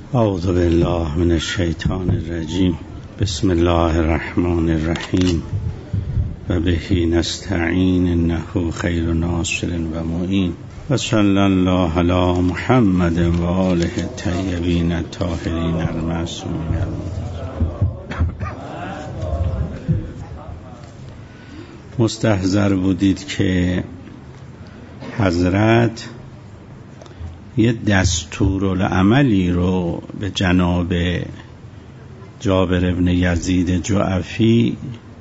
اعوذ بالله من الشیطان الرجیم. بسم الله الرحمن الرحیم و به نستعین انه خیر ناصر و معین و صلی الله علی محمد و آله الطیبین الطاهرین المعصومین. مستحضر بودید که حضرت یه دستورالعملی رو به جناب جابر ابن یزید جعفی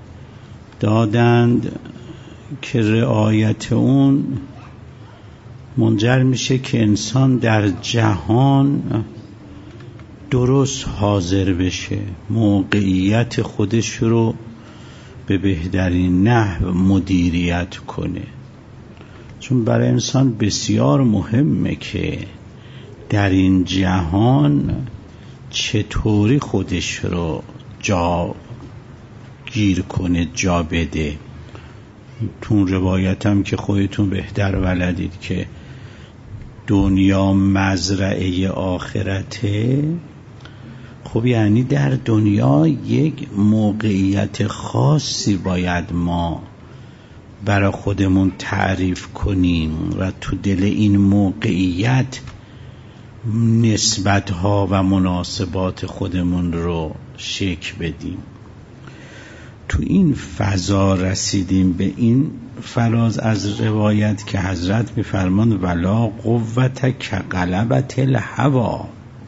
دادند که رعایت اون منجر میشه که انسان در جهان درست حاضر بشه، موقعیت خودش رو به بهترین نحو مدیریت کنه. چون برای انسان بسیار مهمه که در این جهان چطوری خودش رو جا گیر کنه، جا بده. تون روایتم که خودتون بهتر ولدید که دنیا مزرعه آخرته. خب یعنی در دنیا یک موقعیت خاصی باید ما برای خودمون تعریف کنیم و تو دل این موقعیت نسبت‌ها و مناسبات خودمون رو شکل بدیم. تو این فضا رسیدیم به این فراز از روایت که حضرت می‌فرمان ولا قوت کغلبة الهوی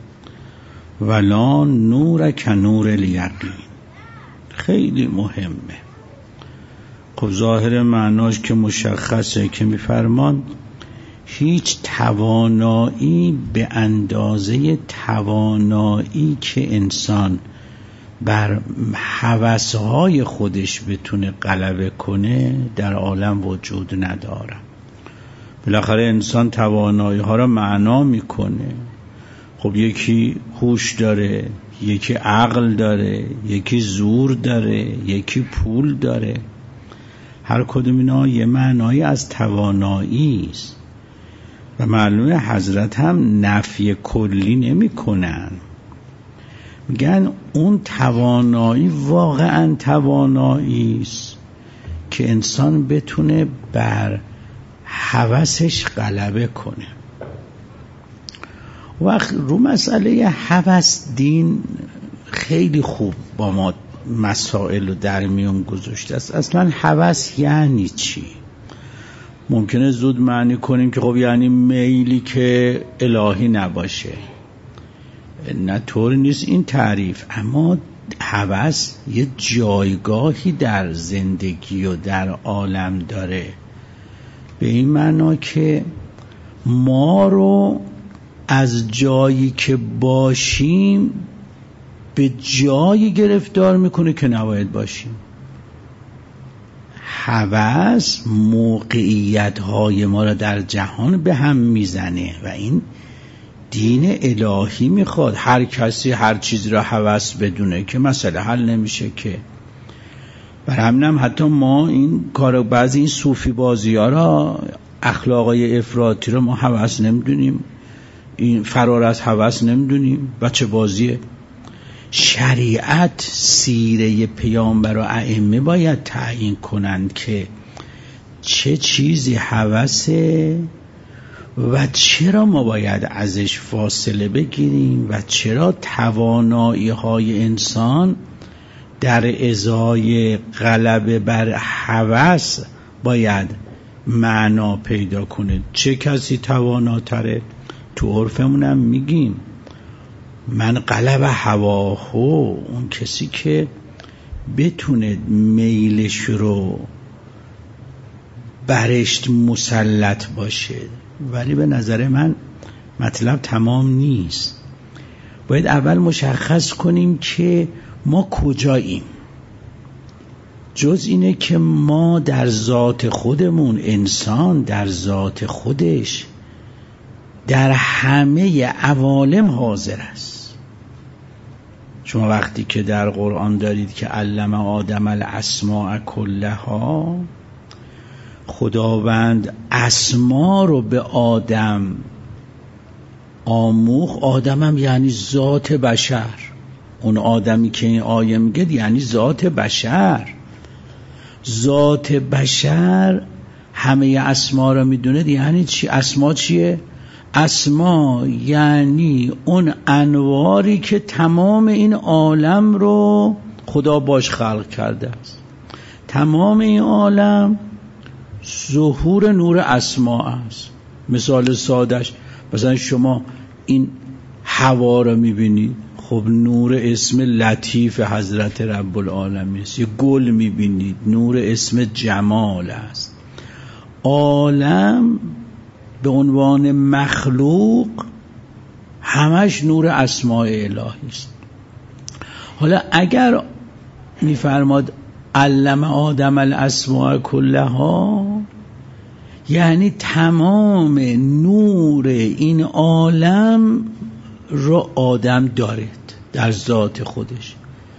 ولا نور کنور الیقین. خیلی مهمه. خب ظاهر معناش که مشخصه که می‌فرمان هیچ توانایی به اندازه توانایی که انسان بر هوس‌های خودش بتونه غلبه کنه در عالم وجود نداره. بالاخره انسان توانایی‌ها را معنا میکنه. خب یکی هوش داره، یکی عقل داره، یکی زور داره، یکی پول داره. هر کدوم اینا یه معنایی از توانایی است و معلومه حضرت هم نفی کلی نمی کنن. میگن اون توانایی واقعا توانایی است که انسان بتونه بر هوسش غلبه کنه. وقت رو مسئله هوس دین خیلی خوب با ما مسائل رو در میون گذاشته است. اصلا هوس یعنی چی؟ ممکنه زود معنی کنیم که خب یعنی میلی که الهی نباشه. نه طور نیست این تعریف، اما هوس یه جایگاهی در زندگی و در عالم داره، به این معنا که ما رو از جایی که باشیم به جایی گرفتار میکنه که نباید باشیم. هوس موقعیت‌های ما را در جهان به هم میزنه و این دین الهی میخواد. هر کسی هر چیزی را هوس بدونه که مسئله حل نمیشه که. برای همینم حتی ما این کار بعضی این صوفی بازی ها را، اخلاقای افراطی را ما هوس نمیدونیم، این فرار از هوس نمیدونیم. بچه بازیه. شریعت، سیره پیامبر و ائمه باید تعیین کنند که چه چیزی هوسه و چرا ما باید ازش فاصله بگیریم و چرا توانایی های انسان در ازای غلبه بر هوس باید معنا پیدا کنه. چه کسی تواناتره؟ تو عرفمونم میگیم من غلب هواهو، اون کسی که بتونه میلش رو برشت مسلط باشه. ولی به نظر من مطلب تمام نیست. باید اول مشخص کنیم که ما کجاییم. جز اینه که ما در ذات خودمون، انسان در ذات خودش در همه عوالم حاضر است. شما وقتی که در قرآن دارید که علم آدم الاسماء کلها، خداوند اسما رو به آدم آموخ آدمم یعنی ذات بشر. اون آدمی که این آیه میگه یعنی ذات بشر. ذات بشر همه اسما رو میدونه. یعنی چی؟ اسما چیه؟ اسما یعنی اون انواری که تمام این عالم رو خدا باش خلق کرده است. تمام این عالم ظهور نور اسما است. مثال سادش مثلا شما این هوا رو میبینید، خب نور اسم لطیف حضرت رب العالمین است. یه گل میبینید، نور اسم جمال است. عالم به عنوان مخلوق همش نور اسماء الهی است. حالا اگر میفرماد علم آدم الاسماء کلها، یعنی تمام نور این عالم رو آدم دارد در ذات خودش.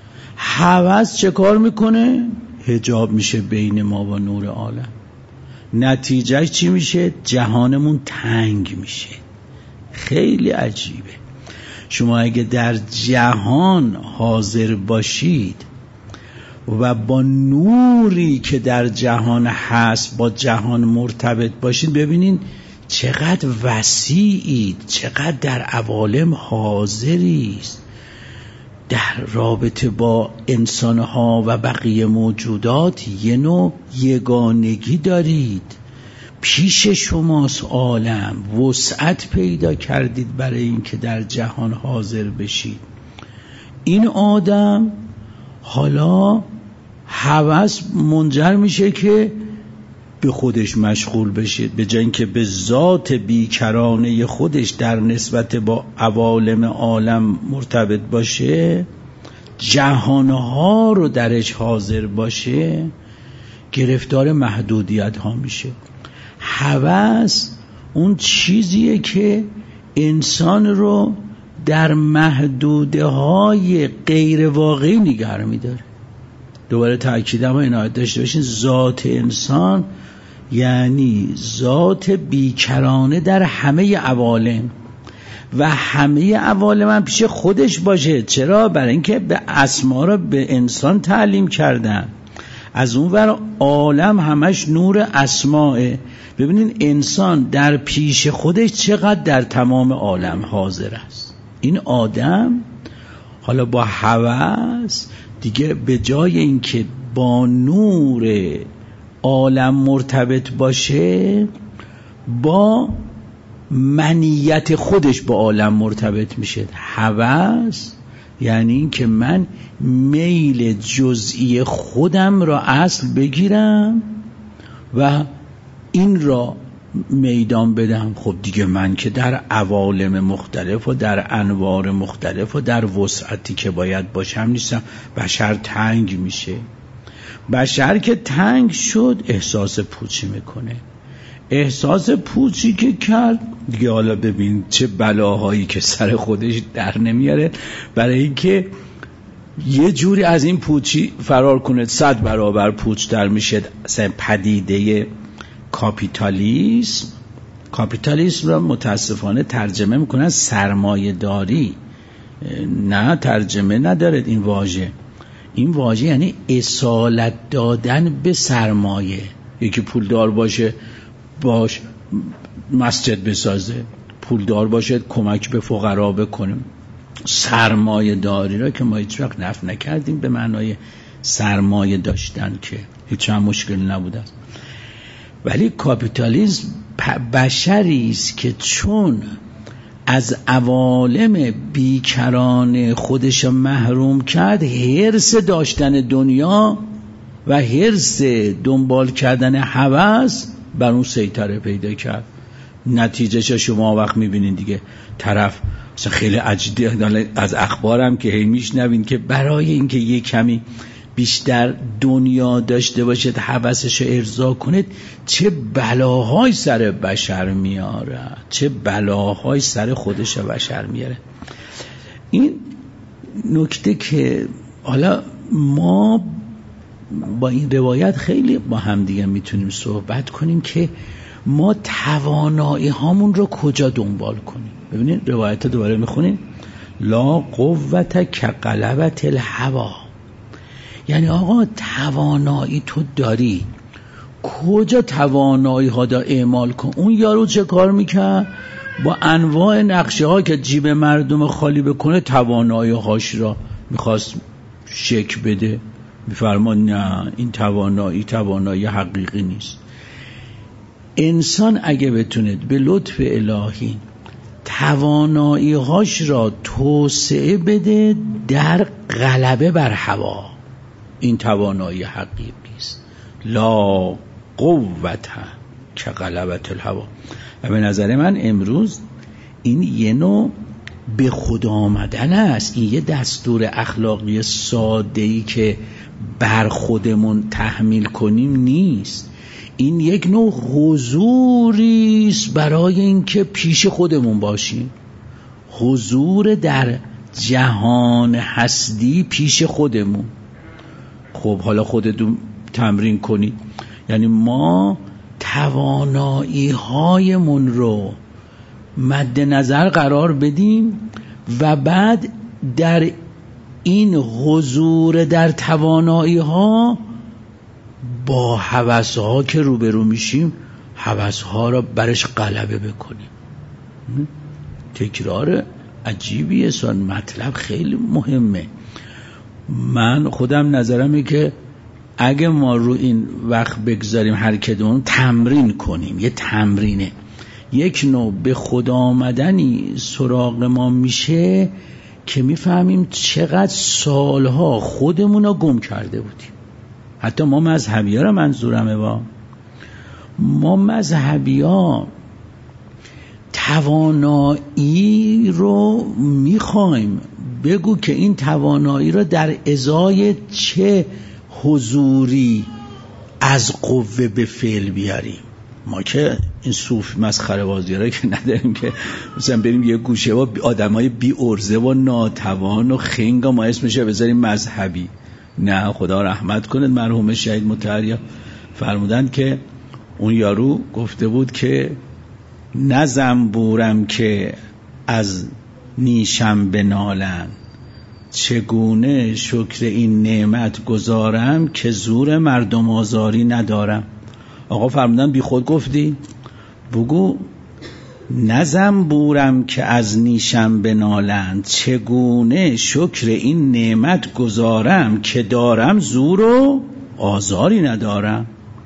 هوس چه کار میکنه؟ حجاب میشه بین ما و نور عالم. نتیجهش چی میشه؟ جهانمون تنگ میشه. خیلی عجیبه. شما اگه در جهان حاضر باشید و با نوری که در جهان هست با جهان مرتبط باشید، ببینین چقدر وسیعید، چقدر در عوالم حاضریست، در رابطه با انسانها و بقیه موجودات یه نوع یگانگی دارید. پیش شماست عالم، وسعت پیدا کردید برای اینکه در جهان حاضر بشید. این آدم حالا هوس منجر میشه که به خودش مشغول بشه، به جای اینکه به ذات بیکرانه خودش در نسبت با عوالم عالم مرتبط باشه، جهانها رو درش حاضر باشه، گرفتار محدودیت ها میشه. هوس اون چیزیه که انسان رو در محدوده های غیر واقعی نگه میداره. دوباره تأکیدم و عنایت داشته باشین، ذات انسان یعنی ذات بیکرانه در همه عوالم و همه عوالم هم پیش خودش باشه. چرا؟ برای اینکه به اسما را به انسان تعلیم کردن. از اون ور عالم همش نور اسماءه. ببینین انسان در پیش خودش چقدر در تمام عالم حاضر است. این آدم حالا با هوس دیگه به جای اینکه با نور عالم مرتبط باشه، با منیت خودش با عالم مرتبط میشه. هوس یعنی این که من میل جزئی خودم را اصل بگیرم و این را میدان بدم. خب دیگه من که در عوالم مختلف و در انوار مختلف و در وسعتی که باید باشم نیستم. بشر تنگ میشه. بشر که تنگ شد احساس پوچی میکنه. احساس پوچی که کرد دیگه حالا ببین چه بلاهایی که سر خودش در نمیاره، برای اینکه یه جوری از این پوچی فرار کنه 100 برابر پوچ در میشه. پدیده کاپیتالیسم را متاسفانه ترجمه میکنن سرمایه داری. نه، ترجمه ندارد این واژه. این واژه یعنی اصالت دادن به سرمایه. یکی پولدار باشه باش مسجد بسازه، پولدار باشه کمک به فقرا بکنه. سرمایه داری را که ما هیچ وقت نفی نکردیم به معنای سرمایه داشتن که هیچ هم مشکل نبوده است، ولی کاپیتالیسم بشری است که چون از عوالم بیکران خودش محروم کرد، حرص داشتن دنیا و حرص دنبال کردن هوس بر اون سیطره پیدا کرد. نتیجهش شما وقت میبینین دیگه طرف مثلا خیلی عجیبه از اخبارم که هی میشنوین که برای اینکه یه کمی بیشتر دنیا داشته باشد، هوسش رو ارضا کنید، چه بلاهای سر بشر میاره، چه بلاهای سر خودش بشر میاره. این نکته که حالا ما با این روایت خیلی با هم دیگه میتونیم صحبت کنیم که ما توانایی هامون رو کجا دنبال کنیم؟ ببینید روایت دوباره میخونیم، لا قوت کغلبة الهوی. یعنی آقا توانایی تو داری، کجا توانایی ها دا اعمال کن. اون یارو چه کار میکرد؟ با انواع نقشه ها که جیب مردم خالی بکنه توانایی هاش را میخواست شک بده. میفرما نه، این توانایی حقیقی نیست. انسان اگه بتونه به لطف الهی توانایی هاش را توسعه بده در غلبه بر هوا، این توانایی حقیقی است. لا قوت کغلبة الهوی. و به نظر من امروز این یه نوع به خدا آمدن است. این یه دستور اخلاقی ساده‌ای که بر خودمون تحمیل کنیم نیست. این یک نوع حضوری است برای اینکه پیش خودمون باشیم، حضور در جهان هستی پیش خودمون. خب حالا خودتون تمرین کنید. یعنی ما توانایی هایمون رو مد نظر قرار بدیم و بعد در این حضور در توانایی ها با هوس ها که روبرو میشیم هوس ها را برش غلبه بکنیم. تکرار عجیبیه سان، مطلب خیلی مهمه. من خودم نظرمه که اگه ما رو این وقت بگذاریم هر کدوم تمرین کنیم، یه تمرینه، یک نوع به خدا آمدنی سراغ ما میشه که میفهمیم چقدر سالها خودمون رو گم کرده بودیم. حتی ما مذهبی ها رو منظورمه، ما مذهبی ها توانایی رو میخوایم، بگو که این توانایی رو در ازای چه حضوری از قوه به فعل بیاریم. ما که این صوف مسخره بازی را که نداریم که مثلا بریم یه گوشه و آدمای بی ارزه و ناتوان و خنگ ما اسمش رو بذاریم مذهبی. نه، خدا رحمت کنه مرحوم شهید مطهری فرمودن که اون یارو گفته بود که نه زنبورم که از نیشم بنالم، چگونه شکر این نعمت گذارم که زور مردم آزاری ندارم. آقا فرمودن بی خود گفتی؟ بگو نه زنبورم که از نیشم بنالند، چگونه شکر این نعمت گذارم که دارم زور و آزاری ندارم.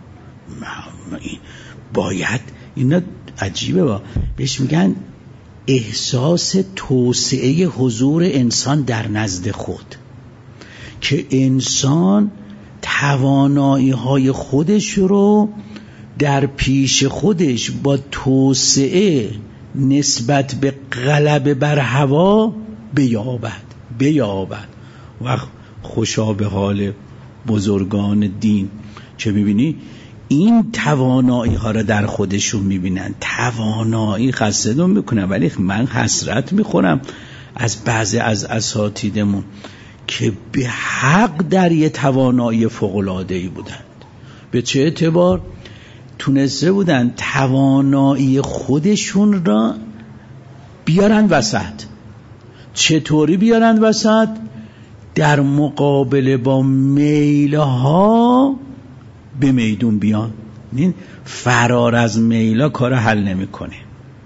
باید اینا عجیبه، بهش میگن احساس توسعه حضور انسان در نزد خود، که انسان توانایی های خودش رو در پیش خودش با توسعه نسبت به غلبه بر هوا بیابد. و خوشا به حال بزرگان دین که میبینی این توانایی ها را در خودشون میبینن. توانایی خستدون میکنن، ولی من حسرت میخورم از بعضی از اساتیدمون که به حق در یه توانایی فوق‌العاده‌ای بودند. به چه اعتبار؟ تونسته بودن توانایی خودشون را بیارن وسط. چطوری بیارن وسط؟ در مقابله با میلها به میدون بیان. این فرار از میلا کار حل نمیکنه،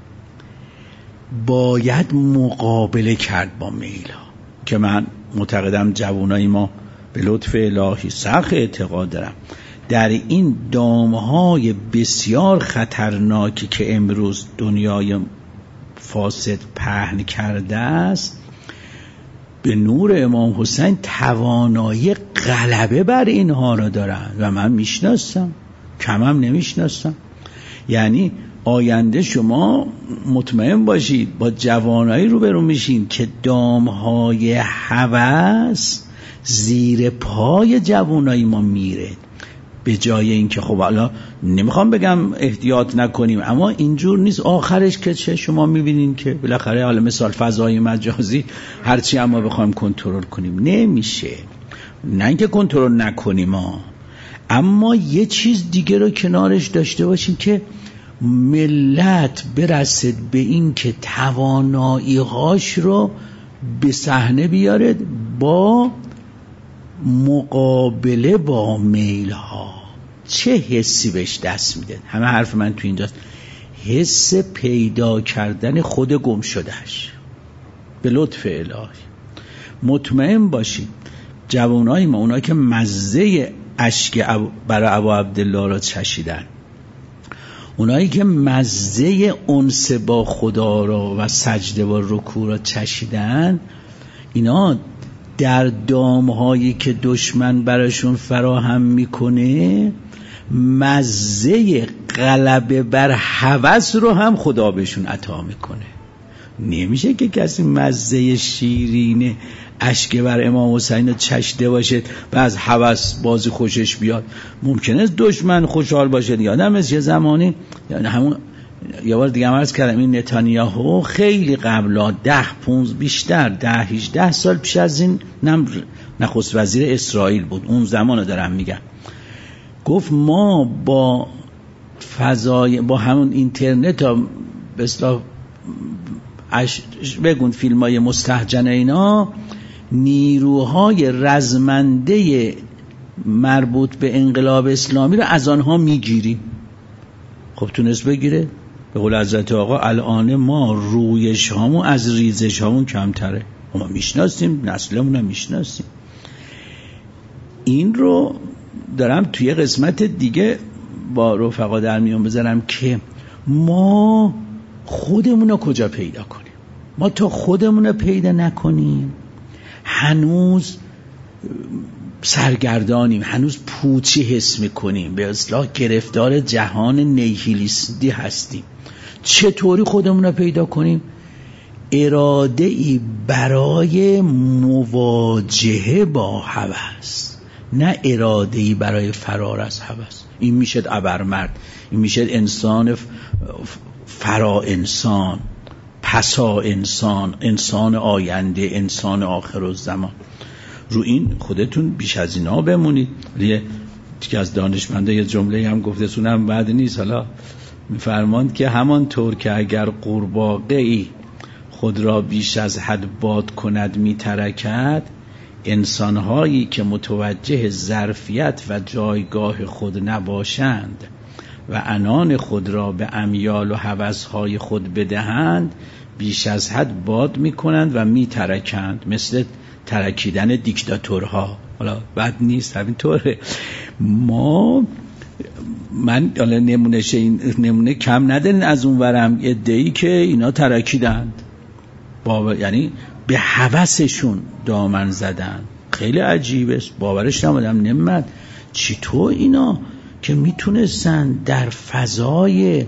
باید مقابله کرد با میلا. که من معتقدم جوانای ما به لطف الهی سخت اعتقاد دارم در این دامهای بسیار خطرناکی که امروز دنیای فاسد پهن کرده است، به نور امام حسین توانایی غلبه بر اینها را دارن و من میشناسم، کمم نمیشناسم. یعنی آینده شما مطمئن باشید با جوانایی روبرو میشین که دامهای هوس زیر پای جوانای ما میره. به جای اینکه خب حالا نمیخوام بگم احتیاط نکنیم، اما اینجور نیست. آخرش که چه شما میبینین که بالاخره حالا مثال فضای مجازی هرچی اما بخوایم کنترل کنیم نمیشه. نه اینکه کنترل نکنیم اما یه چیز دیگه رو کنارش داشته باشیم که ملت برسد به این که توانایی‌هاش رو به صحنه بیاره با مقابله با میل‌ها. چه حسی بهش دست میده؟ همه حرف من تو اینجاست، حس پیدا کردن خود گم شدهش به لطف الهی. مطمئن باشید جوانای ما، اونایی که مزه اشک برای ابا عبدالله را چشیدن، اونایی که مزه انس با خدا را و سجده و رکوع را چشیدن، اینا در دامهایی که دشمن براشون فراهم میکنه مزه غلبه بر هوس رو هم خدا بهشون عطا میکنه. نمیشه که کسی مزه شیرین اشک بر امام حسین چشیده باشه و از هوس بازی خوشش بیاد. ممکنه دشمن خوشحال باشه. یادم از یه زمانی، یعنی همون یه بار دیگه عرض کردم، این نتانیاهو خیلی قبلا 10-18 سال پیش از این نخست وزیر اسرائیل بود، اون زمانو دارم میگم، گفت ما با فضای، با همون اینترنت ها به اصطلاح بگون فیلمای مستهجن اینا، نیروهای رزمنده مربوط به انقلاب اسلامی رو از آنها میگیریم. خب تونست بگیره؟ به قول حضرت آقا الان ما رویش هامون از ریزش هامون کمتره. ما میشناسیم، نسلمون هم میشناسیم. این رو دارم توی قسمت دیگه با رفقا در میان بذارم که ما خودمون رو کجا پیدا کنیم. ما تا خودمون رو پیدا نکنیم هنوز سرگردانیم، هنوز پوچی حس میکنیم، به اصطلاح گرفتار جهان نیهیلیستی هستیم. چطوری خودمون رو پیدا کنیم؟ اراده‌ای برای مواجهه با هوس، نه اراده‌ای برای فرار از هوس. این میشه ابرمرد، این میشه انسان فرا انسان، پسا انسان، انسان آینده، انسان آخرالزمان. رو این خودتون بیش از اینا بمونید. یکی از دانشمنده یه جمله هم گفته، سونم بعد نیست، حالا میفرماند که همانطور که اگر قورباغه‌ای خود را بیش از حد باد کند میترکد، انسانهایی که متوجه ظرفیت و جایگاه خود نباشند و عنان خود را به امیال و هوسهای خود بدهند، بیش از حد باد میکنند و میترکند، مثل ترکیدن دیکتاتورها. حالا بد نیست، همینطوره. من حالا نمونه کم ندارین از اون ورم، عده‌ای که اینا ترکیدند، یعنی به هوسشون دامن زدن. خیلی عجیبه، باورش نمیدم. نمیدونم چطور اینا که میتونستن در فضای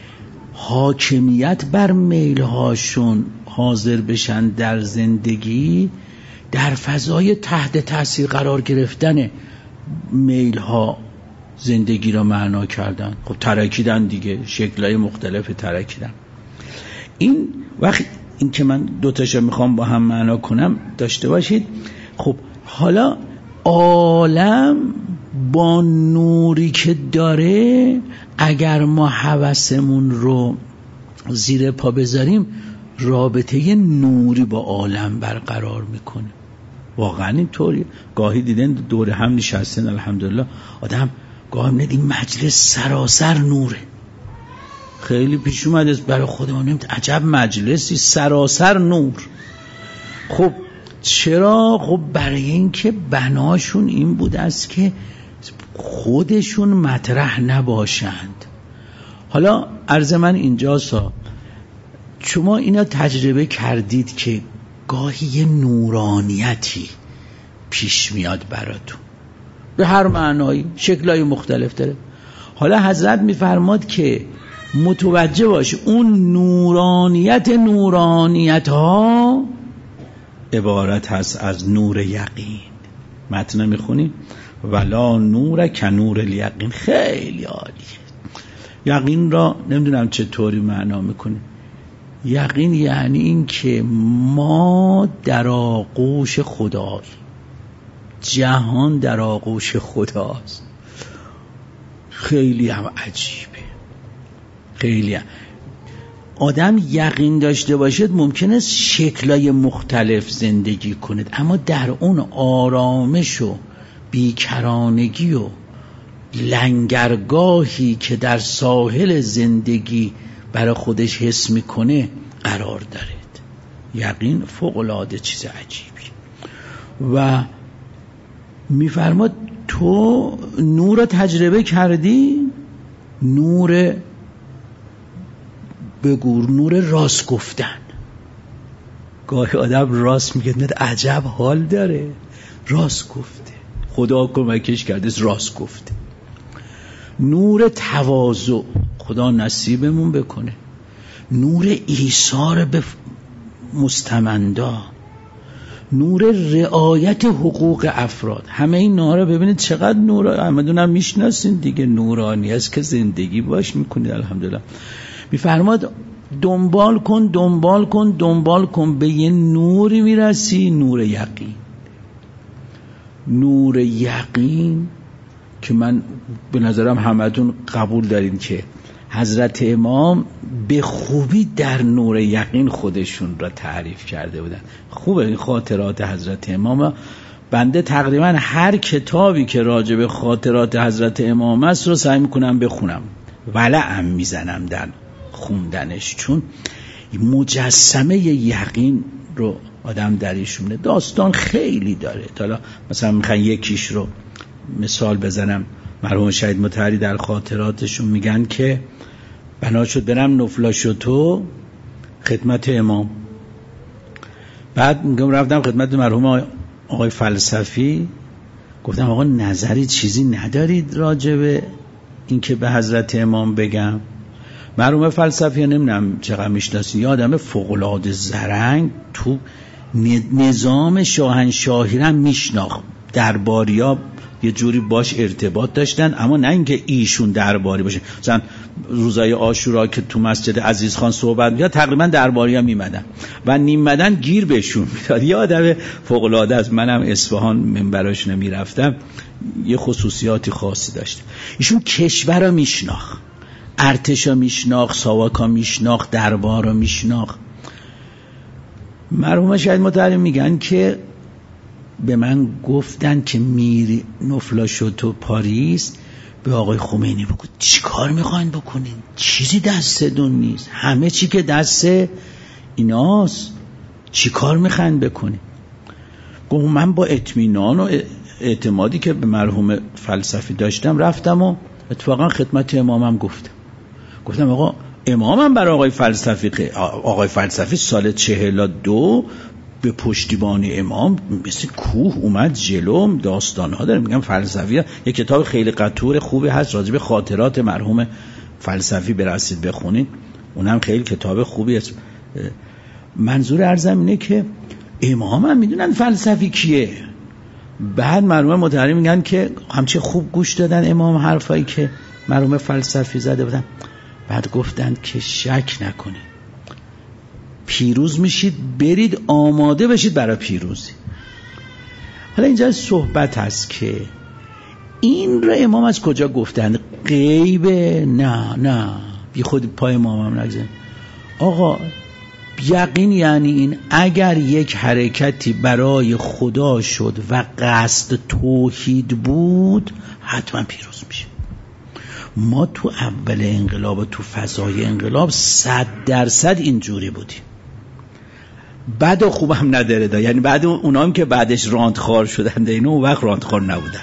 حاکمیت بر میلهاشون حاضر بشن در زندگی، در فضای تحت تاثیر قرار گرفتن میلها زندگی را معنا کردن. خب ترکیدن دیگه، شکلهای مختلف ترکیدن. این وقت این که من دوتاشو میخوام با هم معنا کنم داشته باشید. خب حالا عالم با نوری که داره، اگر ما هوسمون رو زیر پا بذاریم، رابطه نوری با عالم برقرار میکنه. واقعا اینطوریه. گاهی دیدن دور هم نشستن، الحمدلله، آدم گاهی می‌بینه این مجلس سراسر نوره. خیلی پیش اومده برای خودمون، عجب مجلسی، سراسر نور. خب چرا؟ خب برای این که بناشون این بود است که خودشون مطرح نباشند. حالا عرض من اینجاست، شما اینا تجربه کردید که گاهی یه نورانیتی پیش میاد براتون، به هر معنایی، شکلهای مختلف داره. حالا حضرت میفرماد که متوجه باش اون نورانیت ها عبارت هست از نور یقین. متن میخونیم ولا نور کنور الیقین. خیلی عالیه. یقین را نمیدونم چطوری معنا میکنه. یقین یعنی این که ما در آغوش خداییم، جهان در آغوش خداست. خیلی هم عجیبه، خیلی آدم یقین داشته باشد ممکنه شکلای مختلف زندگی کند، اما در اون آرامش و بیکرانگی و لنگرگاهی که در ساحل زندگی برای خودش حس میکنه قرار دارد. یقین فوق‌العاده چیز عجیبی. و میفرماد تو نور رو تجربه کردی؟ نور بگو، نور راست گفتن. گاهی آدم راست میگه نه عجب حال داره، راست گفته، خدا کمکش کرده راست گفته. نور تواضع، خدا نصیبمون بکنه. نور ایثار به مستمندا، نور رعایت حقوق افراد. همه این نورا ببینید چقدر نورا، همدونم میشناسین دیگه، نورانی است که زندگی باش میکنید. الحمدلله. میفرماد دنبال کن به یه نوری میرسی، نور یقین. نور یقین که من به نظرم همتون قبول دارین که حضرت امام به خوبی در نور یقین خودشون را تعریف کرده بودن. خوبه این خاطرات حضرت امام. بنده تقریبا هر کتابی که راجع به خاطرات حضرت امام است رو سعی میکنم بخونم، ولعم میزنم در خوندنش، چون مجسمه یقین رو آدم دریشونه. داستان خیلی داره. حالا مثلا میخوان یکیش رو مثال بزنم. مرحوم شهید مطهری در خاطراتشون میگن که بنا شد برم نفلاشتو خدمت امام. بعد میگم رفتم خدمت مرحوم آقای فلسفی، گفتم آقا نظری چیزی ندارید راجع به این که به حضرت امام بگم؟ مرحوم فلسفی نمیدونم چقدر میشناسی، یه آدم فوق‌العاده زرنگ، تو نظام شاهنشاهی هم میشناخت. درباریا یه جوری باش ارتباط داشتن، اما نه اینکه ایشون درباری باشه. مثلا روزای عاشورا که تو مسجد عزیز خان صحبت می‌کرد تقریبا درباریا میمدن و نیمدن گیر بهشون میداد. یه آدم فوق العاده است. منم اصفهان منبراش نمیرفتم، یه خصوصیاتی خاصی داشت. ایشون کشور رو میشناخت، ارتش رو میشناخت، ساواکا میشناخت، دربار رو میشناخت. مرحوم شهید مطهری میگن که به من گفتن که میری نفلاشتو پاریس، به آقای خمینی بگو چی کار میخواین بکنین؟ چیزی دستتون نیست، همه چی که دست ایناست، چی کار میخواین بکنین؟ گفتم من با اطمینان و اعتمادی که به مرحوم فلسفی داشتم رفتم و اتفاقا خدمت امامم گفتم آقا امامم برای آقای فلسفی سال 42 به پشتیبان امام مثل کوه اومد جلوم، داستانها داره. میگم فلسفی یک کتاب خیلی قطور خوبی هست راجع به خاطرات مرحوم فلسفی، برسید بخونید، اونم خیلی کتاب خوبی است. منظور عرضم اینه که امام هم میدونن فلسفی کیه. بعد مرحوم مطهری میگن که همچه خوب گوش دادن امام حرفایی که مرحوم فلسفی زده بودن. بعد گفتن که شک نکنید، پیروز میشید، برید آماده بشید برای پیروزی. حالا اینجا صحبت هست که این رو امام از کجا گفتن؟ غیبه؟ نه بی خود پای امامم نگذاریم. آقا یقین یعنی این اگر یک حرکتی برای خدا شد و قصد توحید بود حتما پیروز میشه. ما تو اول انقلاب و تو فضای انقلاب 100% اینجوری بودیم. بد و خوب هم نداره یعنی بعد اونام که بعدش راندخوار شدن اینو اون وقت راندخوار نبودن.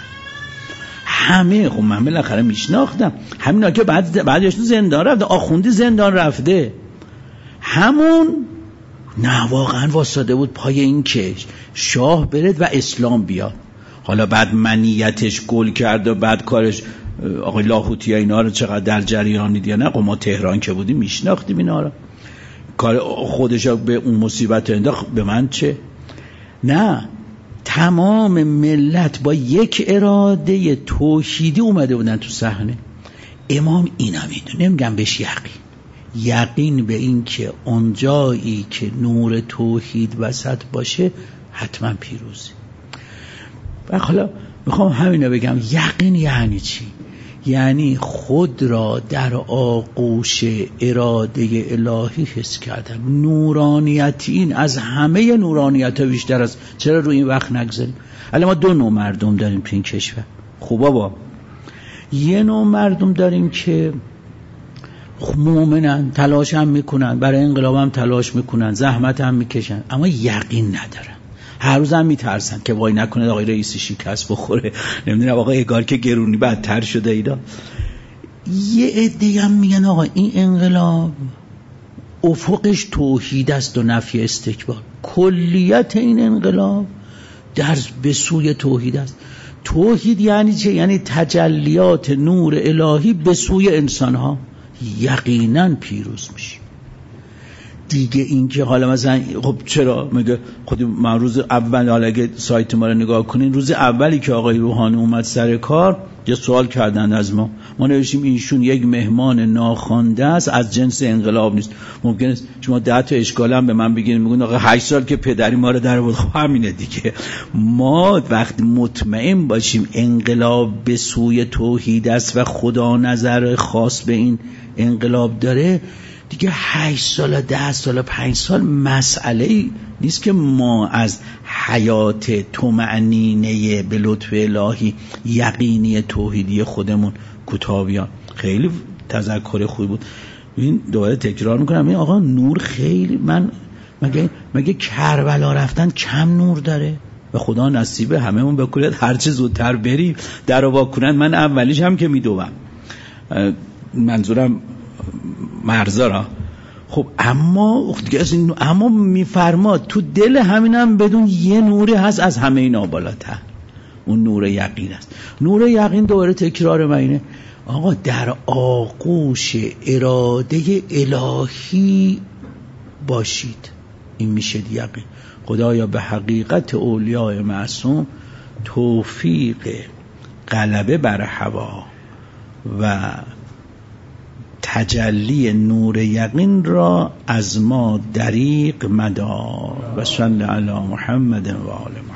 همه خب من بالاخره میشناختم همینا که بعدش تو زندان رفته، آخوندی زندان رفته، همون نه واقعا واسطه بود پای این که شاه برد و اسلام بیاد. حالا بعد منیتش گل کرد و بعد کارش آقای لاهوتی اینا رو چقدر در جریانی دیگه. نه ما تهران که بودیم میشناختیم اینا رو، کار خودش به اون مصیبت انداخت، به من چه؟ نه، تمام ملت با یک اراده توحیدی اومده بودن تو صحنه. امام اینا میدونه، نمیگم بهش یقین به این که اونجایی که نور توحید وسط باشه حتما پیروزی. و حالا میخوام همینو بگم، یقین یعنی چی؟ یعنی خود را در آغوش اراده الهی حس کردم. نورانیت این از همه نورانیت ها بیشتر است. چرا روی این وقت نگذاریم؟ الان ما 2 نوع مردم داریم تو این کشور. خب بابا، یه نوع مردم داریم که مومنن، تلاش هم میکنن، برای انقلاب هم تلاش میکنن، زحمت هم میکشن، اما یقین ندارن. هر روز هم میترسن که وای نکنه آقای رئیسی شکست بخوره، نمیدونم آقای اگار که گرونی بدتر شده اینا. یه عده هم میگن آقا این انقلاب افقش توحید است و نفی استکبار. کلیت این انقلاب به سوی توحید است. توحید یعنی چه؟ یعنی تجلیات نور الهی به سوی انسانها. یقینا پیروز میشی دیگه. این که حالا مثلا خب چرا میگه خود من روز اول، حالا اگه سایت ما رو نگاه کنین، روز اولی که آقای روحانی اومد سر کار یه سوال کردن از ما نوشتیم ایشون یک مهمان ناخوانده است، از جنس انقلاب نیست. ممکنه شما 10 تا اشکال هم به من بگین، میگن آقا 8 سال که پدری ما رو در آورد. خب همینه دیگه. ما وقتی مطمئن باشیم انقلاب به سوی توحید است و خدا نظر خاص به این انقلاب داره، دیگه 8 سال 10 سال 5 سال مسئله نیست که ما از حیات طمأنینه به لطف الهی یقینی توحیدی خودمون کوتاه بیان. خیلی تذکر خوبی بود. این دوباره تکرار میکنم، این آقا نور خیلی، من مگه کربلا رفتن کم نور داره؟ و خدا نصیب هممون بکنه هرچه زودتر بریم در رو واکنن. من اولیش هم که میدوم، منظورم مرزا را. خب اما میفرماد تو دل همینم بدون یه نوری هست از همه اینا بالاتر، اون نور یقین است. نور یقین دوباره تکرار من اینه آقا در آغوش اراده الهی باشید. این میشه یقین. خدایا به حقیقت اولیاء معصوم توفیق غلبه بر هوا و تجلی نور یقین را از ما دریغ مدار. و صلی علی محمد و آل محمد.